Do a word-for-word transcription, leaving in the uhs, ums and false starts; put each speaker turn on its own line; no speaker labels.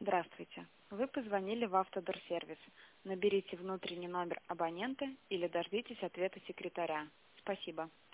Здравствуйте. Вы позвонили в автодорсервис. Наберите внутренний номер абонента или дождитесь ответа секретаря. Спасибо.